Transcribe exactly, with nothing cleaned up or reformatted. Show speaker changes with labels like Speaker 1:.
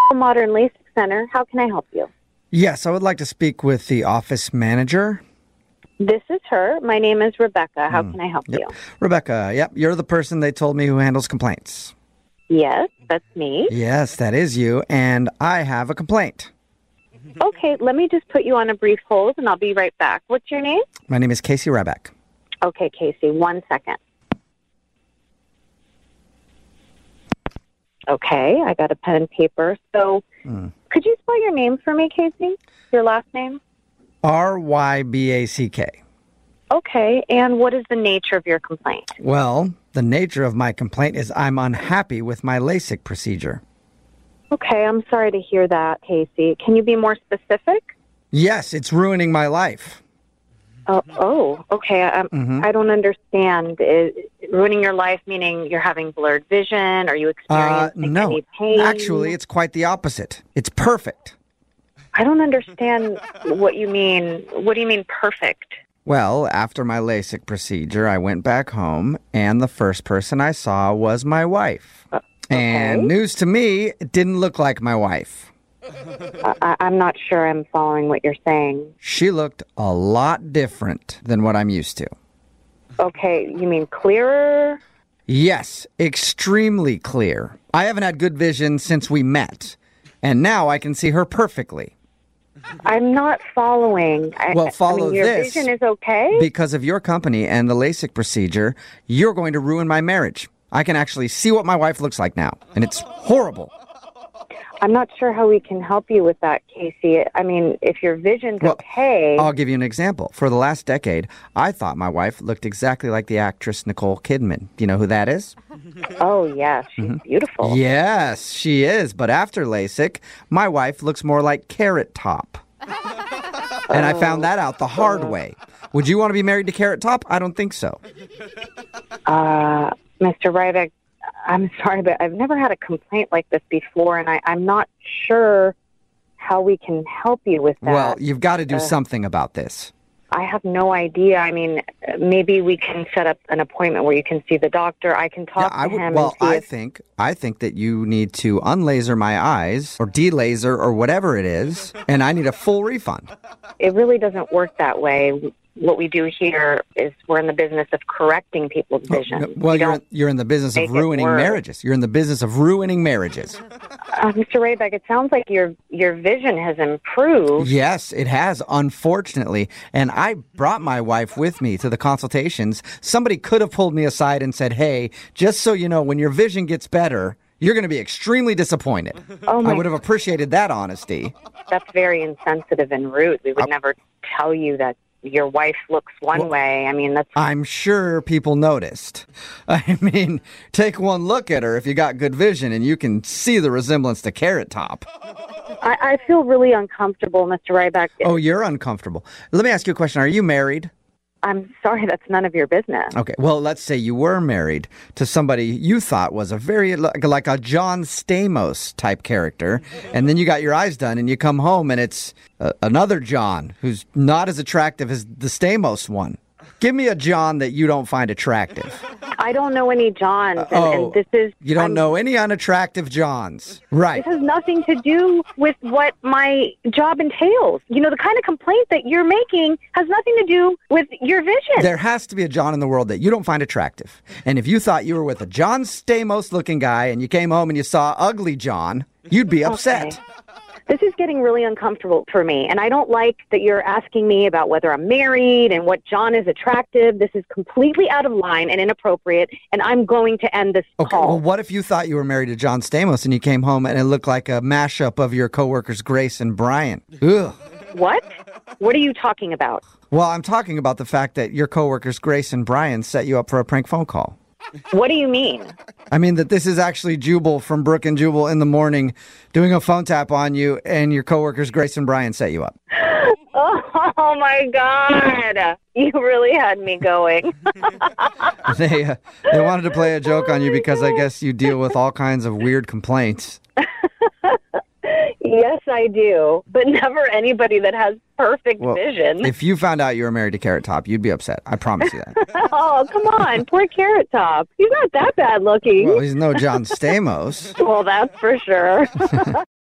Speaker 1: Modern LASIK Center. How can I help you?
Speaker 2: Yes, I would like to speak with the office manager.
Speaker 1: This is her. My name is Rebecca. How
Speaker 2: Mm.
Speaker 1: can I help
Speaker 2: Yep.
Speaker 1: you?
Speaker 2: Rebecca, yep, you're the person they told me who handles complaints.
Speaker 1: Yes, that's me.
Speaker 2: Yes, that is you, and I have a complaint.
Speaker 1: Okay, let me just put you on a brief hold, and I'll be right back. What's your name?
Speaker 2: My name is Casey Rebeck.
Speaker 1: Okay, Casey, one second. Okay, I got a pen and paper. So,
Speaker 2: Mm.
Speaker 1: could you spell your name for me, Casey? Your last name?
Speaker 2: R Y B A C K.
Speaker 1: Okay, and what is the nature of your complaint?
Speaker 2: Well, the nature of my complaint is I'm unhappy with my LASIK procedure.
Speaker 1: Okay, I'm sorry to hear that, Casey. Can you be more specific?
Speaker 2: Yes, it's ruining my life.
Speaker 1: Oh, oh okay. I,
Speaker 2: Mhm.
Speaker 1: I don't understand. Is ruining your life meaning you're having blurred vision? Are you
Speaker 2: Uh,
Speaker 1: experiencing
Speaker 2: no,
Speaker 1: any pain?
Speaker 2: actually, it's quite the opposite. It's perfect.
Speaker 1: I don't understand what you mean. What do you mean perfect?
Speaker 2: Well, after my LASIK procedure, I went back home, and the first person I saw was my wife.
Speaker 1: Uh,
Speaker 2: And
Speaker 1: okay.
Speaker 2: news to me, it didn't look like my wife.
Speaker 1: I, I'm not sure I'm following what you're saying.
Speaker 2: She looked a lot different than what I'm used to.
Speaker 1: Okay, you mean clearer?
Speaker 2: Yes, extremely clear. I haven't had good vision since we met, and now I can see her perfectly.
Speaker 1: I'm not following. I,
Speaker 2: Well,
Speaker 1: I
Speaker 2: follow
Speaker 1: mean, your
Speaker 2: this.
Speaker 1: vision is okay?
Speaker 2: Because of your company and the LASIK procedure, you're going to ruin my marriage. I can actually see what my wife looks like now, and it's horrible.
Speaker 1: I'm not sure how we can help you with that, Casey. I mean, if your vision's
Speaker 2: Well,
Speaker 1: okay...
Speaker 2: I'll give you an example. For the last decade, I thought my wife looked exactly like the actress Nicole Kidman. Do you know who that is?
Speaker 1: Oh, yeah, she's beautiful.
Speaker 2: Yes, she is. But after LASIK, my wife looks more like Carrot Top. And I found that out the hard way. Would you want to be married to Carrot Top? I don't think so.
Speaker 1: Uh, Mister Ryback, I'm sorry, but I've never had a complaint like this before, and I, I'm not sure how we can help you with that.
Speaker 2: Well, you've got to do
Speaker 1: Uh,
Speaker 2: something about this.
Speaker 1: I have no idea. I mean, uh, maybe we can set up an appointment where you can see the doctor. I can talk
Speaker 2: I
Speaker 1: to
Speaker 2: would.
Speaker 1: him
Speaker 2: Well,
Speaker 1: and see
Speaker 2: I
Speaker 1: if...
Speaker 2: think I think that you need to unlaser my eyes or delaser or whatever it is, and I need a full refund.
Speaker 1: It really doesn't work that way. What we do here is we're in the business of correcting people's vision.
Speaker 2: Well,
Speaker 1: We
Speaker 2: you're
Speaker 1: don't-
Speaker 2: you're in the business of
Speaker 1: make it
Speaker 2: ruining
Speaker 1: worse.
Speaker 2: marriages. You're in the business of ruining marriages.
Speaker 1: uh, Mister Ryback, it sounds like your your vision has improved.
Speaker 2: Yes, it has, unfortunately. And I brought my wife with me to the consultations. Somebody could have pulled me aside and said, hey, just so you know, when your vision gets better, you're going to be extremely disappointed.
Speaker 1: Oh, my
Speaker 2: I would have appreciated that honesty.
Speaker 1: That's very insensitive and rude. We would never tell you that your wife looks one
Speaker 2: Well,
Speaker 1: way. I mean, that's...
Speaker 2: I'm sure people noticed. I mean, take one look at her if you got good vision and you can see the resemblance to Carrot Top.
Speaker 1: I, I feel really uncomfortable, Mister Ryback.
Speaker 2: Oh, you're uncomfortable. Let me ask you a question. Are you married?
Speaker 1: I'm sorry, that's none of your business.
Speaker 2: Okay, well, let's say you were married to somebody you thought was a very, like like a John Stamos type character, and then you got your eyes done and you come home and it's uh, another John who's not as attractive as the Stamos one. Give me a John that you don't find attractive.
Speaker 1: I don't know any Johns, and,
Speaker 2: Oh,
Speaker 1: and this is...
Speaker 2: You don't
Speaker 1: I'm-
Speaker 2: know any unattractive Johns. Right.
Speaker 1: This has nothing to do with what my job entails. You know, the kind of complaint that you're making has nothing to do with your vision.
Speaker 2: There has to be a John in the world that you don't find attractive. And if you thought you were with a John Stamos looking guy and you came home and you saw ugly John, you'd be upset.
Speaker 1: Okay. This is getting really uncomfortable for me, and I don't like that you're asking me about whether I'm married and what John is attractive. This is completely out of line and inappropriate, and I'm going to end this
Speaker 2: Okay,
Speaker 1: call.
Speaker 2: well, what if you thought you were married to John Stamos and you came home and it looked like a mashup of your coworkers Grace and Brian? Ugh.
Speaker 1: What? What are you talking about?
Speaker 2: Well, I'm talking about the fact that your coworkers Grace and Brian set you up for a prank phone call.
Speaker 1: What do you mean?
Speaker 2: I mean that this is actually Jubal from Brook and Jubal in the morning doing a phone tap on you, and your coworkers Grace and Brian set you up.
Speaker 1: Oh, my God. You really had me going.
Speaker 2: They uh, they wanted to play a joke on you because I guess you deal with all kinds of weird complaints.
Speaker 1: Yes, I do, but never anybody that has perfect
Speaker 2: Well,
Speaker 1: vision.
Speaker 2: If you found out you were married to Carrot Top, you'd be upset. I promise you that.
Speaker 1: Oh, come on. Poor Carrot Top. He's not that bad looking.
Speaker 2: Well, he's no John Stamos.
Speaker 1: Well, that's for sure.